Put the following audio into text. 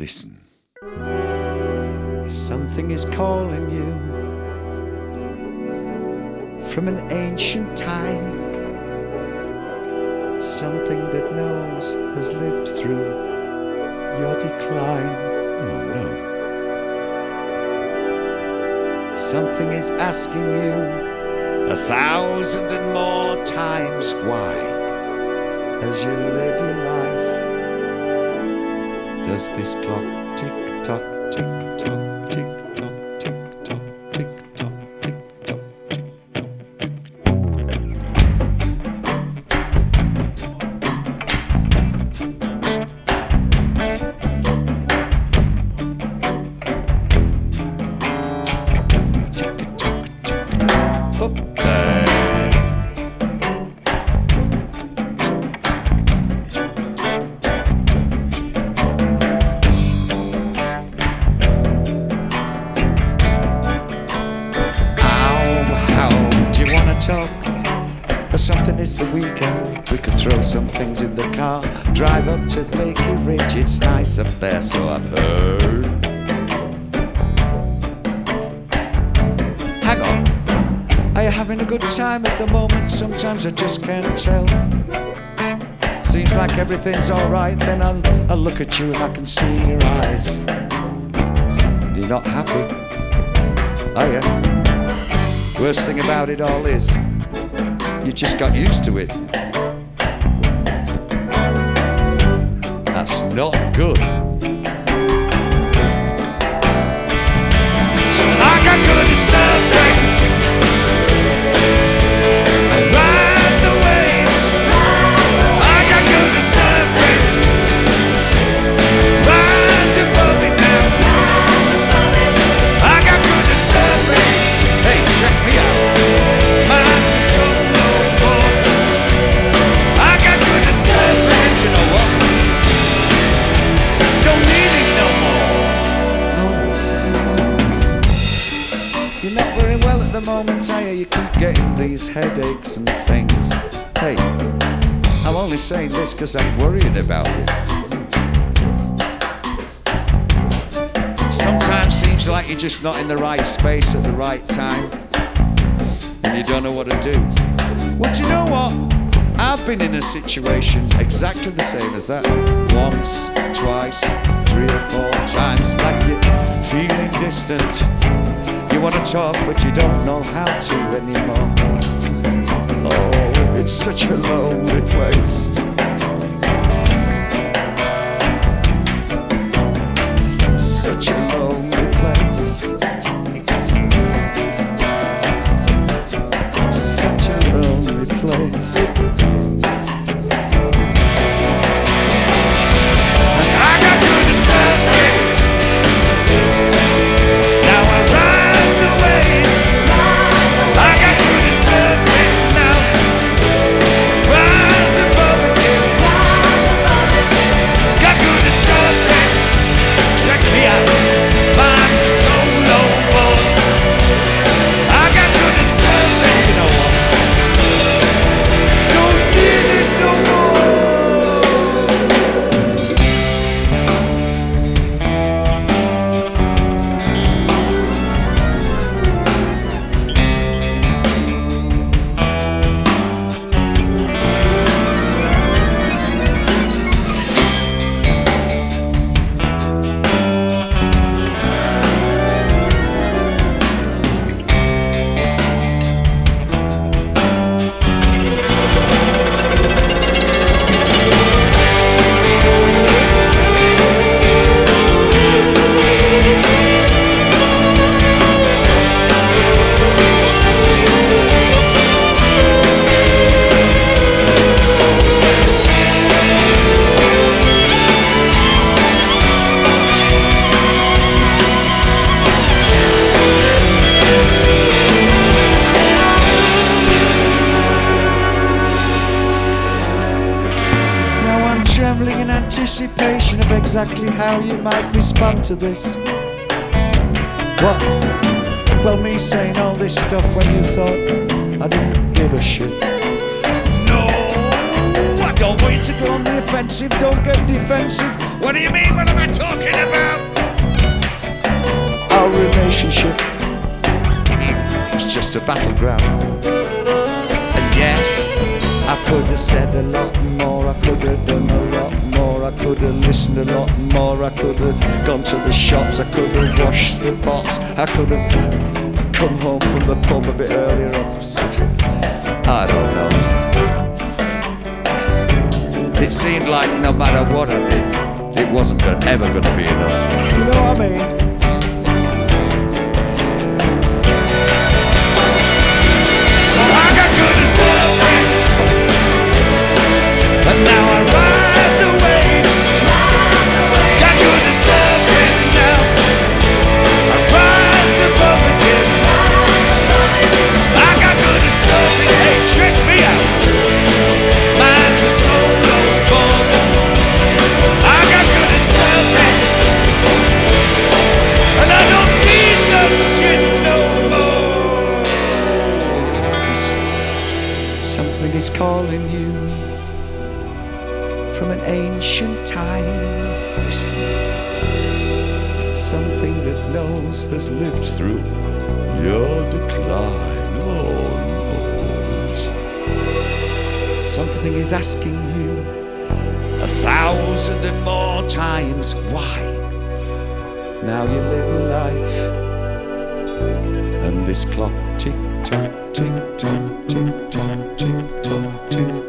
Listen. Something is calling you from an ancient time. Something that knows has lived through your decline. Oh no. Something is asking you 1,000 and more times why, as you live your life, does this clock tick tock, tick tock, tick tock, tick tock, tick tock, tick tock, tick talk, or something is the weekend. We could throw some things in the car, drive up to Blakey Ridge. It's nice up there, so I've heard. Hang on, are you having a good time at the moment? Sometimes I just can't tell. Seems like everything's alright, then I'll look at you and I can see in your eyes you're not happy, are you? Worst thing about it all is, you just got used to it. That's not good. So I got good at surfing, I ride the waves. I got good at surfing, rise above it now. I got good at surfing. Hey, check me out. Mine's a solo boat. I got good at surfing, you know what? Don't need it no more. No. You're not very well at the moment, are you? You keep getting these headaches and things. Hey, I'm only saying this because I'm worried about you. Sometimes seems like you're just not in the right space at the right time, and you don't know what to do. Well, do you know what? I've been in a situation exactly the same as that. Once, twice, 3 or 4 times, like you're feeling distant. You want to talk, but you don't know how to anymore. Oh, it's such a lonely place. Such a lonely place. Such a lonely place. And I got good at surfing. Now I ride the waves. I got good at surfing now. Rise above it again. Got good at surfing. Check me out. Mine's a solo boat. I got good at surfing, you know what? Don't need it no trembling in anticipation of exactly how you might respond to this. What? Well, me saying all this stuff when you thought I didn't give a shit. No, I don't. Don't wait to go on the offensive, don't get defensive. What do you mean, what am I talking about? Our relationship was just a battleground. And yes, I could have said a lot more, I could have done a lot more, I could have listened a lot more, I could have gone to the shops, I could have washed the pots, I could have come home from the pub a bit earlier. I don't know. It seemed like no matter what I did, it wasn't ever going to be enough. You know what I mean? So I got good at surfing, and now I ride the waves. Got good at surfing now, I rise above again. I got good at surfing, hey, check me out. Mine's a solo board. I got good at surfing, and I don't need no shit no more. Something is calling you from an ancient time. Listen, something that knows has lived through your decline. Oh, knows. Something is asking you 1,000 and more times why. Now you live your life, and this clock tick tock, tick tock, tick tock, tick tock, tick